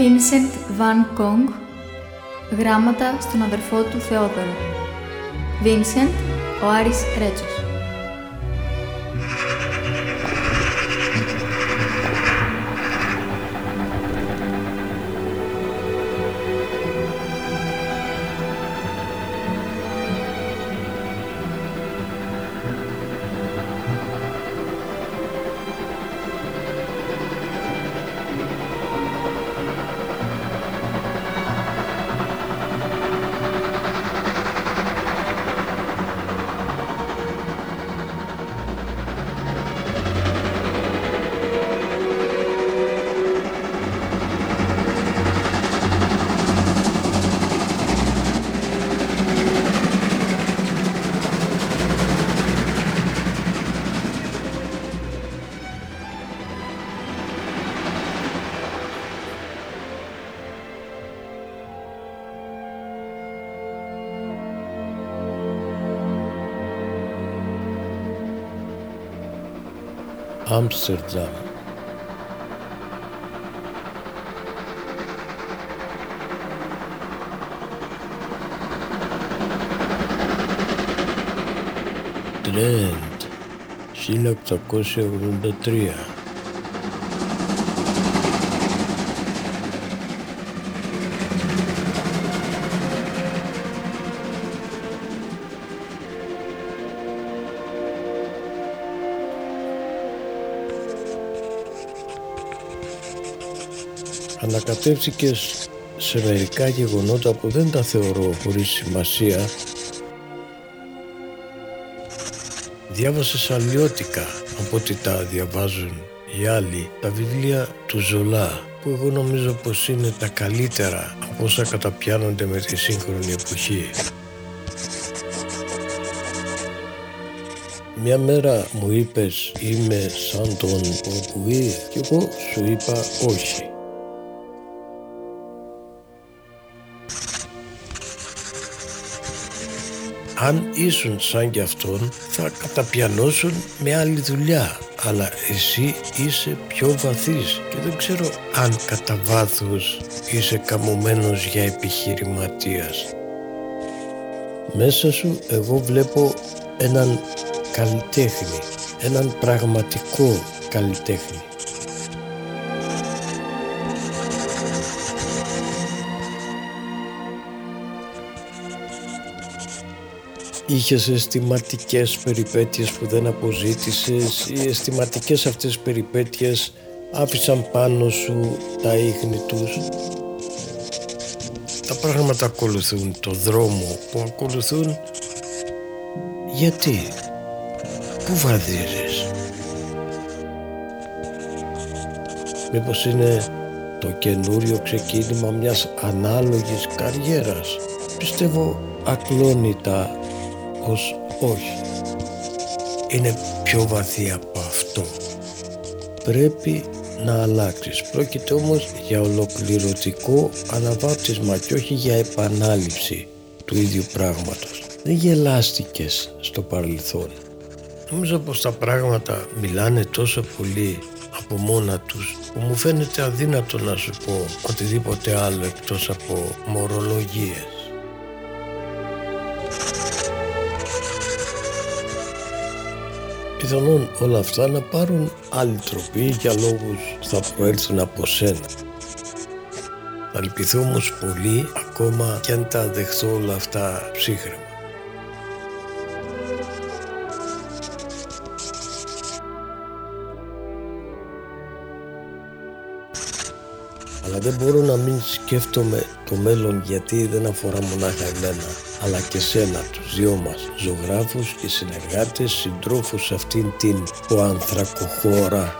Vincent van Gogh, γράμματα στον αδερφό του Θεόδωρο. Vincent, ο Άρης Ρέτσος. Άμστερνταμ. Τρέντ, 1883. Ανακατεύτηκες σε μερικά γεγονότα που δεν τα θεωρώ χωρίς σημασία. Διάβασες αλλιώτικα από ό,τι τα διαβάζουν οι άλλοι τα βιβλία του Ζολά, που εγώ νομίζω πως είναι τα καλύτερα από όσα καταπιάνονται με τη σύγχρονη εποχή. Μια μέρα μου είπες είμαι σαν τον Ποπουή και εγώ σου είπα όχι. Αν ήσουν σαν κι αυτόν θα καταπιανώσουν με άλλη δουλειά, αλλά εσύ είσαι πιο βαθύς και δεν ξέρω αν κατά βάθος είσαι καμωμένος για επιχειρηματίας. Μέσα σου εγώ βλέπω έναν καλλιτέχνη, έναν πραγματικό καλλιτέχνη. Είχες αισθηματικές περιπέτειες που δεν αποζήτησες, οι αισθηματικές αυτές περιπέτειες άφησαν πάνω σου τα ίχνη τους. Τα πράγματα ακολουθούν το δρόμο που ακολουθούν. Γιατί? Πού βαδίζεις? Μήπως είναι το καινούριο ξεκίνημα μιας ανάλογης καριέρας? Πιστεύω ακλόνητα ως όχι. Είναι πιο βαθύ από αυτό. Πρέπει να αλλάξεις. Πρόκειται όμως για ολοκληρωτικό αναβάπτισμα και όχι για επανάληψη του ίδιου πράγματος. Δεν γελάστηκες στο παρελθόν. Νομίζω πως τα πράγματα μιλάνε τόσο πολύ από μόνα τους που μου φαίνεται αδύνατο να σου πω οτιδήποτε άλλο εκτός από μορολογίες. Πιθανόν όλα αυτά να πάρουν άλλη τροπή για λόγους θα προέλθουν από σένα. Θα λυπηθώ όμως πολύ ακόμα κι αν τα δεχθώ όλα αυτά ψύχρεμα. Αλλά δεν μπορώ να μην σκέφτομαι το μέλλον, γιατί δεν αφορά μονάχα εμένα, αλλά και σένα, τους δυο μας, ζωγράφους και συνεργάτες, συντρόφους σε αυτήν την ποανθρακοχώρα.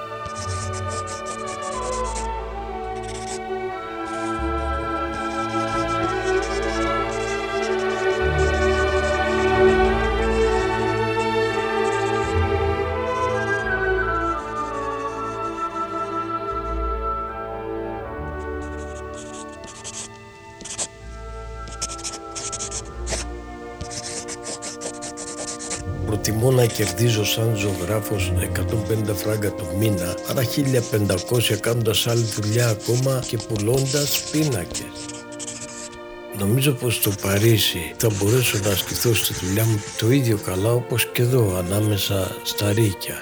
Προτιμώ τολμώ να κερδίζω σαν ζωγράφος 150 φράγκα το μήνα, άρα 1500 κάνοντας άλλη δουλειά ακόμα και πουλώντας πίνακες. Νομίζω πως στο Παρίσι θα μπορέσω να ασκηθώ στη δουλειά μου το ίδιο καλά όπως και εδώ ανάμεσα στα ρίκια.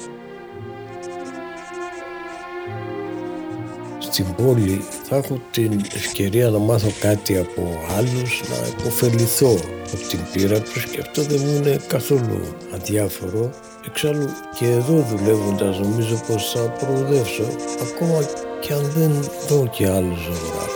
Στην πόλη θα έχω την ευκαιρία να μάθω κάτι από άλλους, να υποφεληθώ από την πείρα τους και αυτό δεν μου είναι καθόλου αδιάφορο. Εξάλλου και εδώ δουλεύοντας νομίζω πως θα προοδεύσω, ακόμα και αν δεν δω και άλλους ζωγράφους.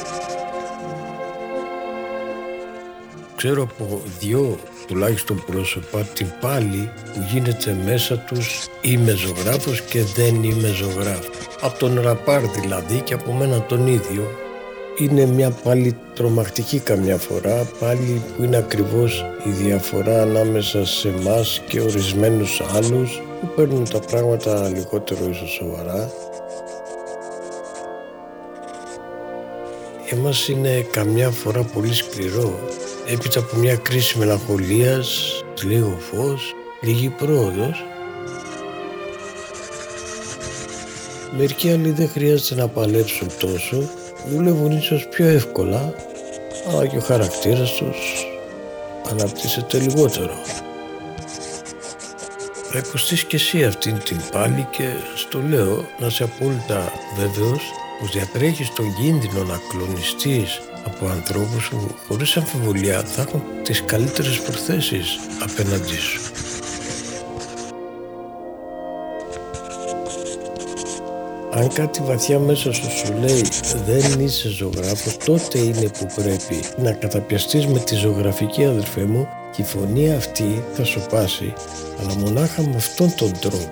Ξέρω από 2 τουλάχιστον πρόσωπα την πάλη που γίνεται μέσα τους είμαι ζωγράφος και δεν είμαι ζωγράφος. Από τον ραπάρ δηλαδή και από μένα τον ίδιο. Είναι μια πάλη τρομακτική καμιά φορά, πάλη που είναι ακριβώς η διαφορά ανάμεσα σε εμάς και ορισμένους άλλους που παίρνουν τα πράγματα λιγότερο ίσως σοβαρά. Για μας είναι καμιά φορά πολύ σκληρό. Έπειτα από μια κρίση μελαγχολίας, λίγο φως, λίγη πρόοδος. Μερικοί άλλοι δεν χρειάζεται να παλέψουν τόσο, δουλεύουν ίσως πιο εύκολα, αλλά και ο χαρακτήρας τους αναπτύσσεται λιγότερο. Θα υποστείς και εσύ αυτήν την πάλη και στο λέω να είσαι απόλυτα βέβαιος πως διατρέχεις τον κίνδυνο να κλονιστείς από ανθρώπους που χωρίς αμφιβολία θα έχουν τις καλύτερες προθέσεις απέναντί σου. Αν κάτι βαθιά μέσα σου λέει δεν είσαι ζωγράφος, τότε είναι που πρέπει να καταπιαστείς με τη ζωγραφική, αδερφέ μου, και η φωνή αυτή θα σου πάσει, αλλά μονάχα με αυτόν τον τρόπο.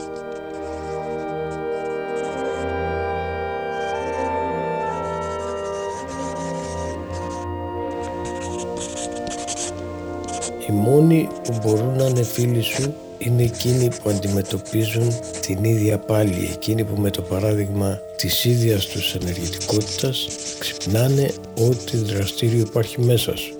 Οι μόνοι που μπορούν να είναι φίλοι σου είναι εκείνοι που αντιμετωπίζουν την ίδια πάλη, εκείνοι που με το παράδειγμα της ίδιας τους ενεργητικότητας ξυπνάνε ό,τι δραστήριο υπάρχει μέσα σου.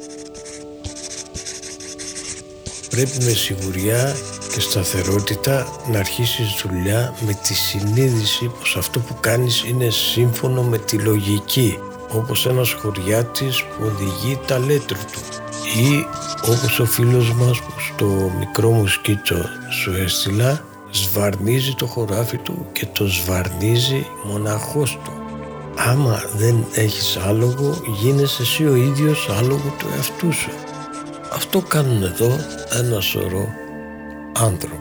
Πρέπει με σιγουριά και σταθερότητα να αρχίσεις δουλειά με τη συνείδηση πως αυτό που κάνεις είναι σύμφωνο με τη λογική, όπως ένας χωριάτης που οδηγεί τα λέτρου του, ή όπως ο φίλος μας που στο μικρό μου σκίτσο σου έστειλα σβαρνίζει το χωράφι του και το σβαρνίζει μοναχός του. Άμα δεν έχεις άλογο, γίνεσαι εσύ ο ίδιος άλογο του εαυτού σου. Αυτό κάνουν εδώ ένα σωρό άνθρωποι.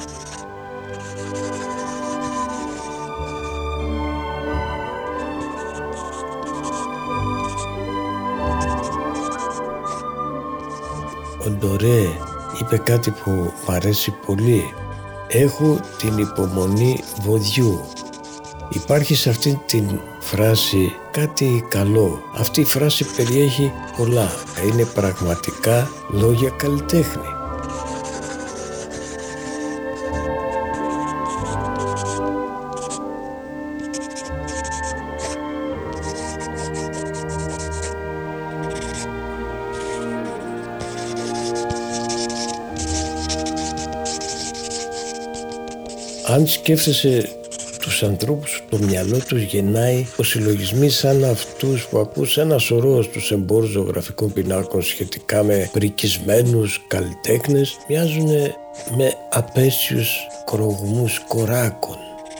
Ο Ντορέ είπε κάτι που μ' αρέσει πολύ. Έχω την υπομονή βοδιού. Υπάρχει σε αυτή την φράση κάτι καλό. Αυτή η φράση περιέχει πολλά. Είναι πραγματικά λόγια καλλιτέχνη. Αν σκέφτεσαι τους ανθρώπους, το μυαλό τους γεννάει συλλογισμοί σαν αυτούς που ακούς ένα σωρό στους εμπόρους ζωγραφικών πινάκων σχετικά με πρικισμένους καλλιτέχνες, μοιάζουν με απέσιους κρογμούς κοράκων.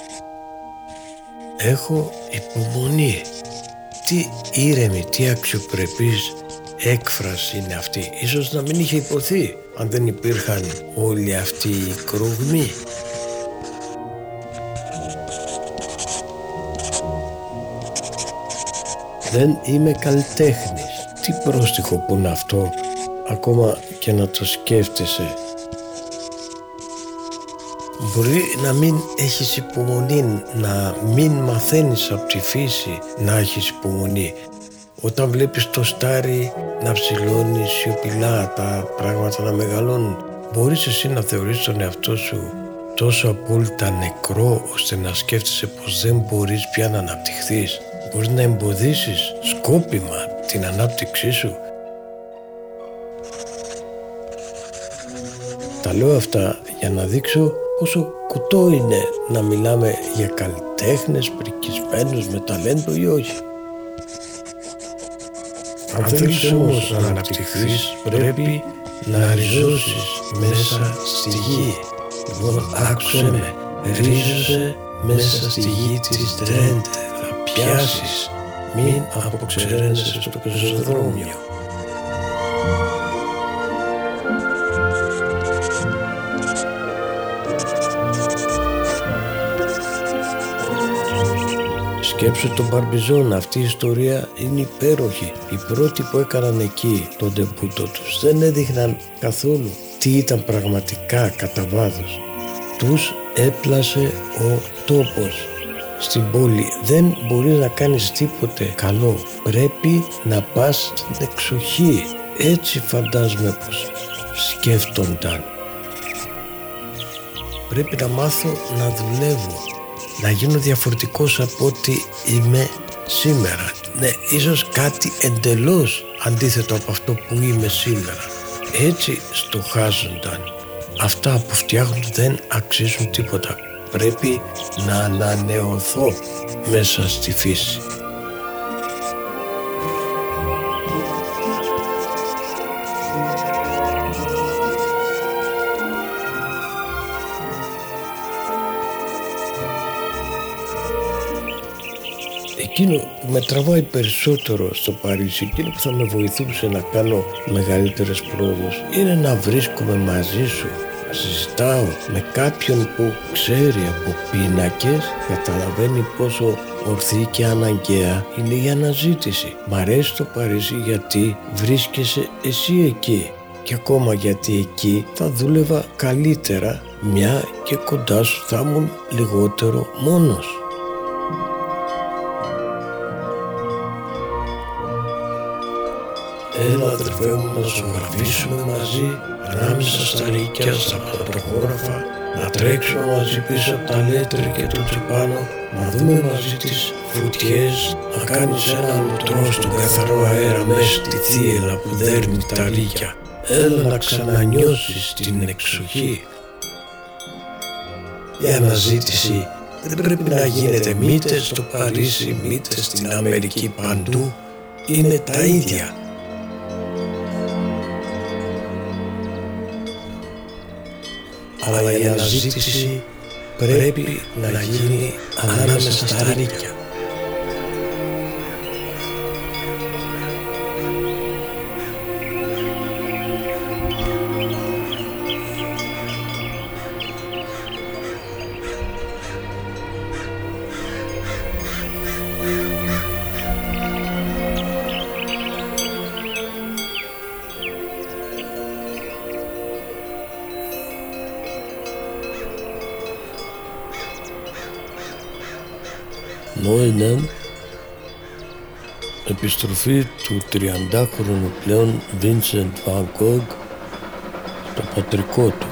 Έχω υπομονή. Τι ήρεμη, τι αξιοπρεπής έκφραση είναι αυτή. Ίσως να μην είχε υποθεί αν δεν υπήρχαν όλοι αυτοί οι κρογμοί. Δεν είμαι καλλιτέχνης. Τι πρόστιχο που είναι αυτό, ακόμα και να το σκέφτεσαι. Μπορεί να μην έχεις υπομονή, να μην μαθαίνεις από τη φύση να έχεις υπομονή. Όταν βλέπεις το στάρι να ψηλώνει σιωπηλά, τα πράγματα να μεγαλώνουν, μπορείς εσύ να θεωρείς τον εαυτό σου τόσο απόλυτα νεκρό ώστε να σκέφτεσαι πως δεν μπορείς πια να αναπτυχθείς. Μπορείς να εμποδίσεις σκόπιμα την ανάπτυξή σου. Τα λέω αυτά για να δείξω πόσο κουτό είναι να μιλάμε για καλλιτέχνες πρικισμένους με ταλέντο ή όχι. Αν θέλεις όμως να αναπτυχθείς, πρέπει να ριζώσεις μέσα στη γη. Λοιπόν, άκουσέ με, ρίζωσε μέσα στη γη της Τρέντε, θα πιάσεις, μην αποξεραίνεσαι στο πεζοδρόμιο. Σκέψου τον Μπαρμπιζόνα, αυτή η ιστορία είναι υπέροχη. Οι πρώτοι που έκαναν εκεί τον ντεμπούτο τους δεν έδειχναν καθόλου τι ήταν πραγματικά κατά βάθος. Τους έπλασε ο τόπος. Στην πόλη δεν μπορείς να κάνεις τίποτε καλό. Πρέπει να πας στην εξοχή. Έτσι φαντάζομαι πως σκέφτονταν. Πρέπει να μάθω να δουλεύω, να γίνω διαφορετικός από ό,τι είμαι σήμερα. Ναι, ίσως κάτι εντελώς αντίθετο από αυτό που είμαι σήμερα. Έτσι στοχάζονταν. Αυτά που φτιάχνουν δεν αξίζουν τίποτα. Πρέπει να ανανεωθώ μέσα στη φύση. Εκείνο που με τραβάει περισσότερο στο Παρίσι, εκείνο που θα με βοηθούσε να κάνω μεγαλύτερες πρόοδους, είναι να βρίσκομαι μαζί σου, να συζητάω με κάποιον που ξέρει από πίνακες, καταλαβαίνει πόσο ορθή και αναγκαία είναι η αναζήτηση. Μ' αρέσει το Παρίσι γιατί βρίσκεσαι εσύ εκεί, και ακόμα γιατί εκεί θα δούλευα καλύτερα, μια και κοντά σου θα ήμουν λιγότερο μόνος. Έλα αδερφέ μου να ζωγραφίσουμε μαζί ανάμεσα στα ρίκια, στα πρωτογράφα, να τρέξουμε μαζί πίσω από τα Λέτρε και το Τσιπάνο, να δούμε μαζί τις φωτιές, να κάνεις ένα λουτρό στον καθαρό αέρα μέσα στη θύελλα που δέρνει τα ρίκια. Έλα να ξανανιώσεις την εξοχή. Η αναζήτηση δεν πρέπει να γίνεται μήτε στο Παρίσι, μήτε στην Αμερική, παντού είναι τα ίδια. Αλλά η αναζήτηση πρέπει να γίνει ανάμεσα στα ρίκια. Νόενεν, επιστροφή του 30χρονου πλέον Βίνσεντ Βαν Γκόγκ στο πατρικό του.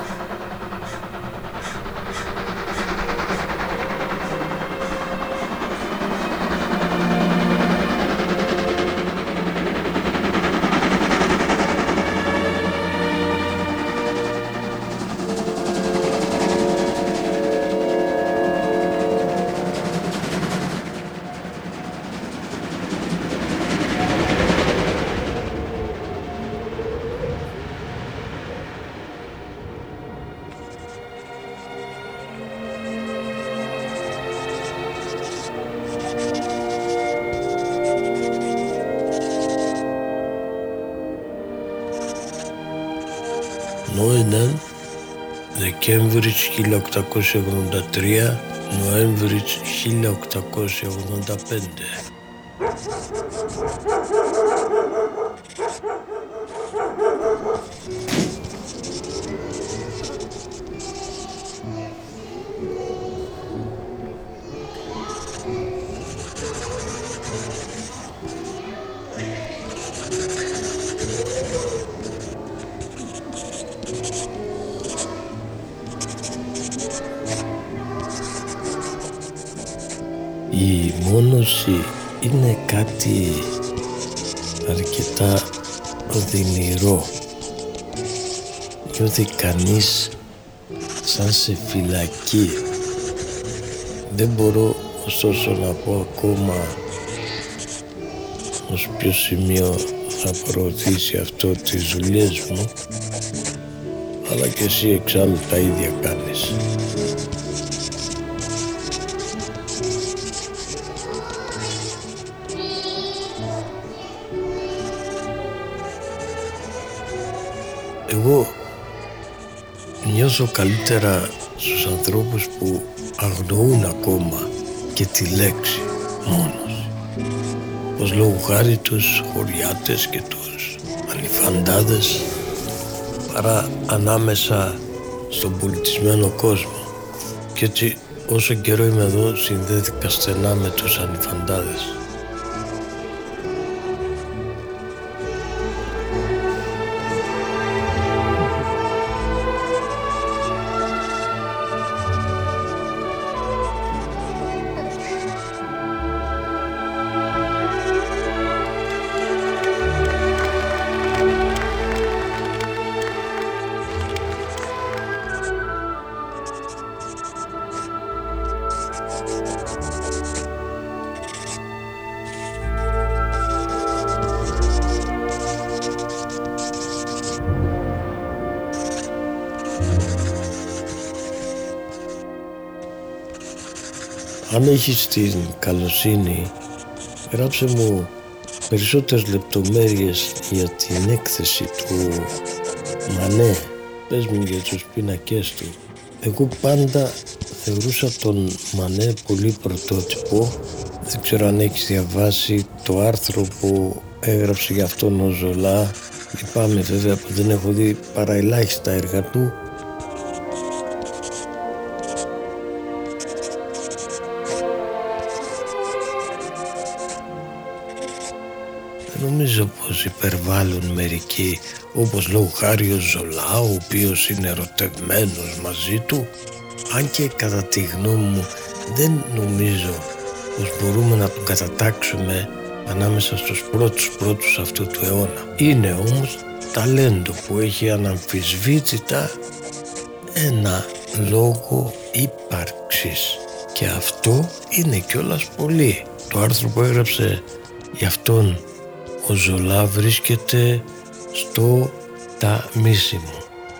Νόενεν, Δεκέμβρης 1883, Νοέμβρης 1885. Η μόνωση είναι κάτι αρκετά οδυνηρό. νιώθει κανείς σαν σε φυλακή. Δεν μπορώ ωστόσο να πω ακόμα ως ποιο σημείο θα προωθήσει αυτό τις δουλειές μου, αλλά και εσύ εξάλλου τα ίδια κάνεις. Εγώ νιώθω καλύτερα στους ανθρώπους που αγνοούν ακόμα και τη λέξη μόνος, πως λόγου χάρη τους χωριάτες και τους ανιφαντάδες, παρά ανάμεσα στον πολιτισμένο κόσμο. Και έτσι όσο καιρό είμαι εδώ συνδέθηκα στενά με τους ανιφαντάδες. Αν έχεις την καλοσύνη, γράψε μου περισσότερες λεπτομέρειες για την έκθεση του Μανέ. Πες μου για τους πίνακές του. Εγώ πάντα θεωρούσα τον Μανέ πολύ πρωτότυπο. Δεν ξέρω αν έχεις διαβάσει το άρθρο που έγραψε για αυτόν ο Ζολά. Λυπάμαι βέβαια που δεν έχω δει παρά ελάχιστα έργα του. Νομίζω πως υπερβάλλουν μερικοί, όπως λόγου χάρη ο Ζολά, ο οποίος είναι ερωτευμένος μαζί του, αν και κατά τη γνώμη μου δεν νομίζω πως μπορούμε να τον κατατάξουμε ανάμεσα στους πρώτους αυτού του αιώνα. Είναι όμως ταλέντο που έχει αναμφισβήτητα ένα λόγο ύπαρξης, και αυτό είναι κιόλας πολύ. Το άρθρο που έγραψε γι' αυτόν ο Ζολά βρίσκεται στο Ταμίσιμο.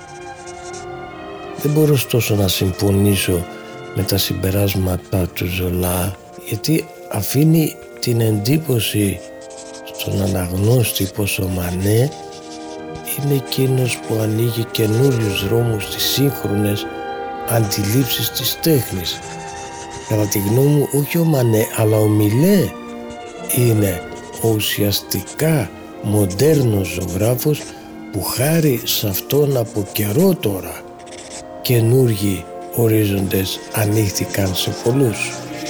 Δεν μπορώ ωστόσο να συμφωνήσω με τα συμπεράσματα του Ζολά, γιατί αφήνει την εντύπωση στον αναγνώστη πως ο Μανέ είναι εκείνος που ανοίγει καινούριους δρόμους στις σύγχρονες αντιλήψεις της τέχνης. Κατά τη γνώμη μου, όχι ο Μανέ αλλά ο Μιλέ είναι ο ουσιαστικά μοντέρνος ζωγράφος που χάρη σε αυτόν από καιρό τώρα καινούργιοι ορίζοντες ανοίχθηκαν σε πολλούς.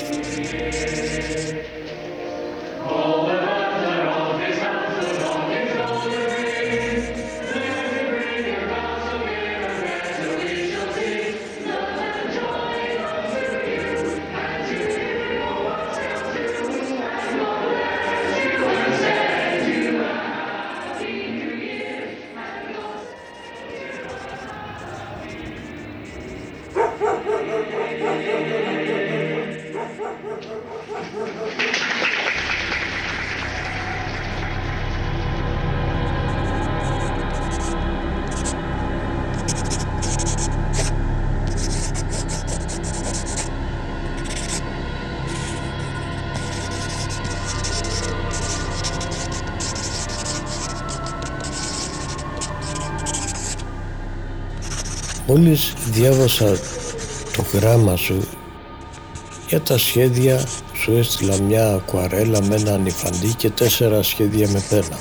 Μόλις διάβασα το γράμμα σου για τα σχέδια, σου έστειλα μια ακουαρέλα με ένα νυφαντή και 4 σχέδια με πένα.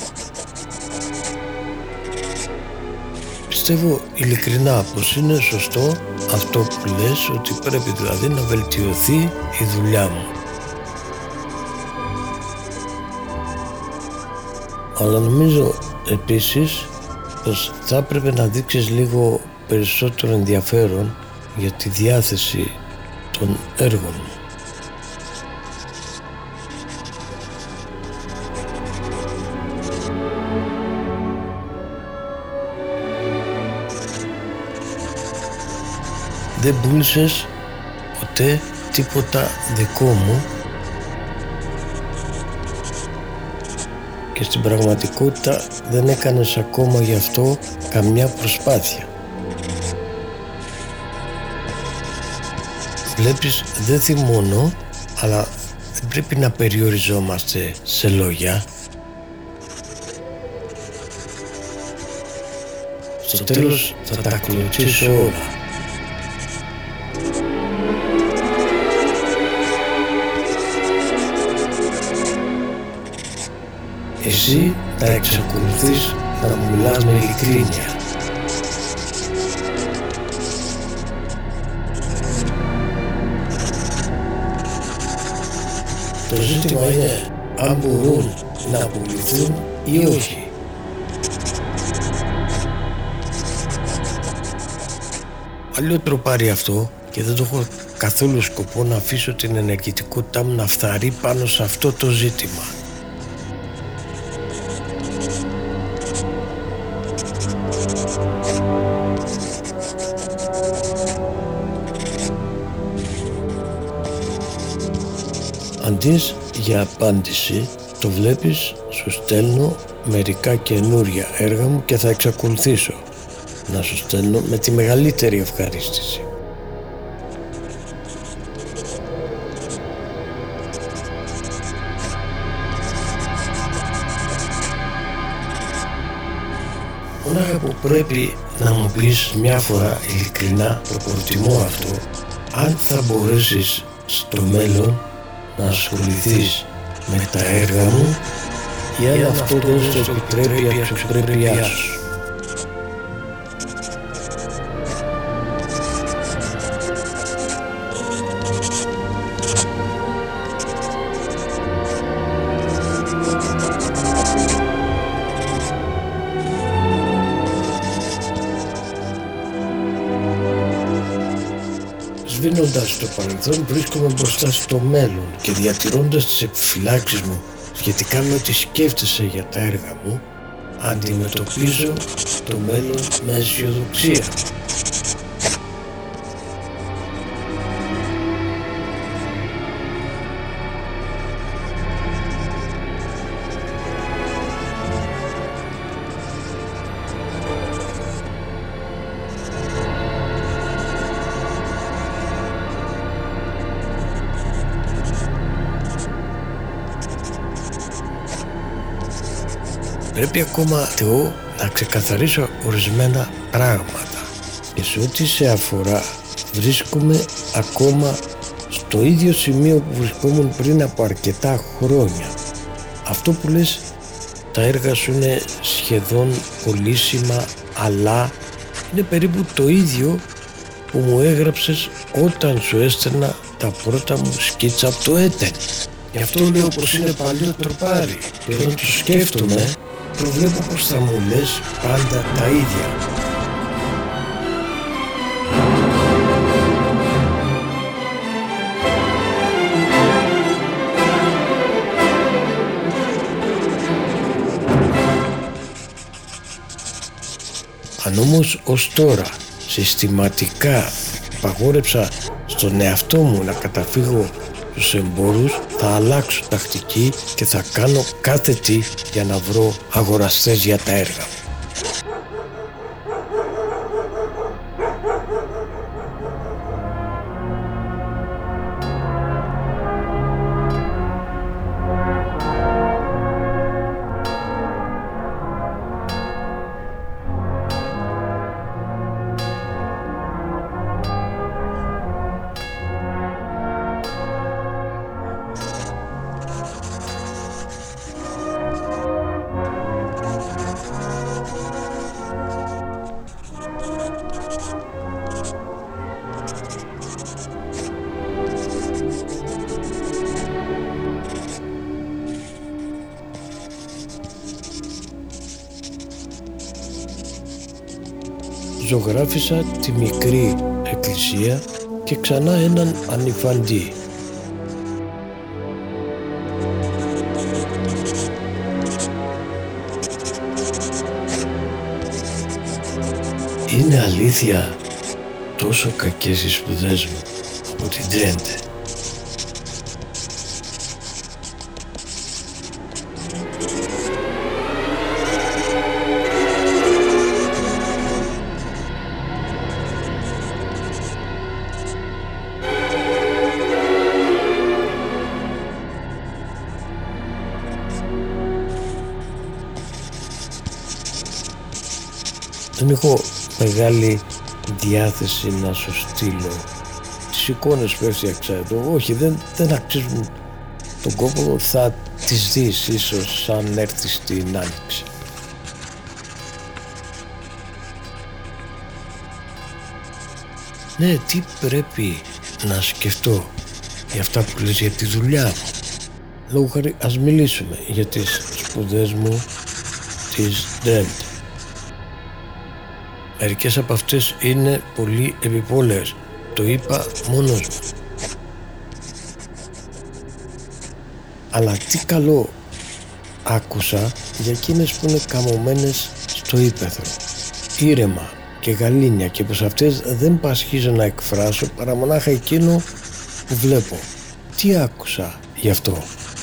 Πιστεύω ειλικρινά πως είναι σωστό αυτό που λες, ότι πρέπει δηλαδή να βελτιωθεί η δουλειά μου. Αλλά νομίζω επίσης πως θα έπρεπε να δείξεις λίγο περισσότερο ενδιαφέρον για τη διάθεση των έργων μου. δεν πούλησες ποτέ τίποτα δικό μου και στην πραγματικότητα δεν έκανες ακόμα γι' αυτό καμιά προσπάθεια. Βλέπεις, δεν θυμώνω, αλλά δεν πρέπει να περιοριζόμαστε σε λόγια. Στο τέλος θα τα κλωτσίσω όλα. Εσύ θα εξακολουθείς να μου μιλάς με ειλικρίνεια. Το ζήτημα είναι αν μπορούν να πουληθούν ή όχι. Αλλιώς πάρει αυτό και δεν το έχω καθόλου σκοπό να αφήσω την ενεργητικότητά μου να φθαρεί πάνω σε αυτό το ζήτημα. Αντί για απάντηση, το βλέπεις, σου στέλνω μερικά καινούρια έργα μου και θα εξακολουθήσω να σου στέλνω με τη μεγαλύτερη ευχαρίστηση. Μόναχα που πρέπει να μου πεις μια φορά ειλικρινά, το προτιμώ αυτό, αν θα μπορέσεις στο μέλλον να ασχοληθείς με τα έργα μου ή αν αυτό δεν στο επιτρέπει η αξιοπρέπειά σου. Σβήνοντας το παρελθόν, βρίσκομαι μπροστά στο μέλλον και διατηρώντας τις επιφυλάξεις μου σχετικά με ό,τι σκέφτεσαι για τα έργα μου, αντιμετωπίζω το μέλλον με αισιοδοξία. Πρέπει ακόμα, Θεό, να ξεκαθαρίσω ορισμένα πράγματα και σε ό,τι σε αφορά βρίσκομαι ακόμα στο ίδιο σημείο που βρισκόμουν πριν από αρκετά χρόνια. Αυτό που λες, τα έργα σου είναι σχεδόν πωλήσιμα, αλλά είναι περίπου το ίδιο που μου έγραψες όταν σου έστελνα τα πρώτα μου σκίτσα από το Έτεν. Γι' αυτό λέω πως είναι παλιό τροπάρι και όταν το σκέφτομαι προβλέπω πως θα μου λες πάντα τα ίδια. Αν όμως ως τώρα συστηματικά παγόρεψα στον εαυτό μου να καταφύγω στους εμπόρους, θα αλλάξω τακτική και θα κάνω κάθε τι για να βρω αγοραστές για τα έργα μου. Ζωγράφισα τη μικρή εκκλησία και ξανά έναν ανηφαντή. Είναι αλήθεια τόσο κακές οι σπουδές μου από την Τρέντε. Δεν έχω μεγάλη διάθεση να σου στείλω τις εικόνες που έφτιαξα εδώ. Όχι, δεν αξίζουν τον κόπο. Θα τις δεις ίσως αν έρθεις στην Άνοιξη. Ναι, τι πρέπει να σκεφτώ για αυτά που λες για τη δουλειά μου. Λόγω χάρη, ας μιλήσουμε για τις σπουδές μου της Ντέντ. Μερικές από αυτές είναι πολύ επιπόλαιες. Το είπα μόνος μου. Αλλά τι καλό άκουσα για εκείνες που είναι καμωμένες στο ύπαιθρο. Ήρεμα και γαλήνια, και πως αυτές δεν πασχίζω να εκφράσω παρά μονάχα εκείνο που βλέπω. Τι άκουσα γι' αυτό?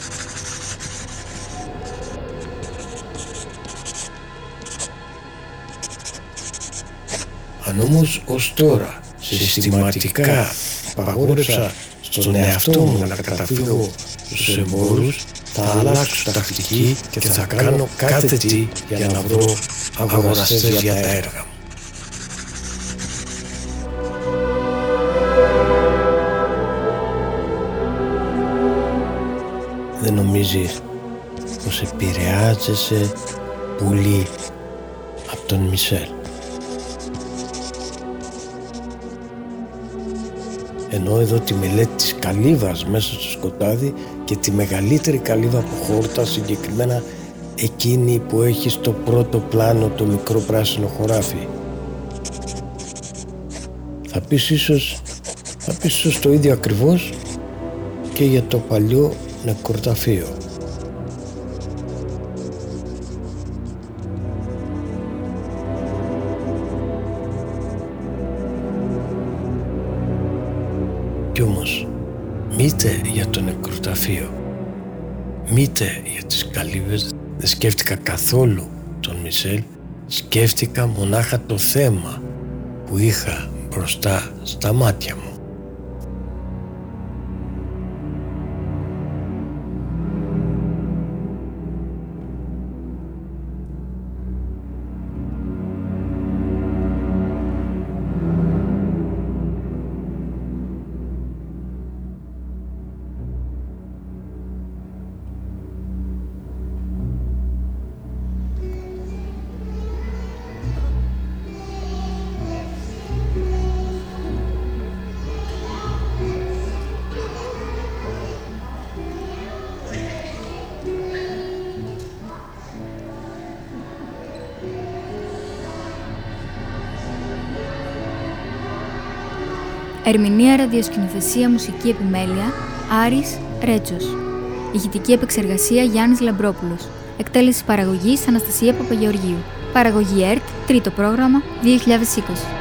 Αν όμως ως τώρα συστηματικά απαγόρευσα στον εαυτό μου να καταφύγω στους εμπόρους, θα αλλάξω τακτική και θα κάνω κάθε τι για να βρω αγοραστές για τα έργα μου. Δεν νομίζεις πως επηρεάζεσαι πολύ από τον Μισελ? Ενώ εδώ τη μελέτη της καλύβας μέσα στο σκοτάδι και τη μεγαλύτερη καλύβα που χόρτα, συγκεκριμένα εκείνη που έχει στο πρώτο πλάνο το μικρό πράσινο χωράφι. Θα πεις ίσως το ίδιο ακριβώς και για το παλιό νεκροταφείο. Κι όμως, μήτε για το νεκροταφείο, μήτε για τις καλύβες, δεν σκέφτηκα καθόλου τον Μισελ. Σκέφτηκα μονάχα το θέμα που είχα μπροστά στα μάτια μου. Ερμηνεία, ραδιοσκηνοθεσία, μουσική επιμέλεια Άρης Ρέτσος. Ηχητική επεξεργασία Γιάννης Λαμπρόπουλος. Εκτέλεση παραγωγής Αναστασία Παπαγεωργίου. Παραγωγή ΕΡΤ, τρίτο πρόγραμμα 2020.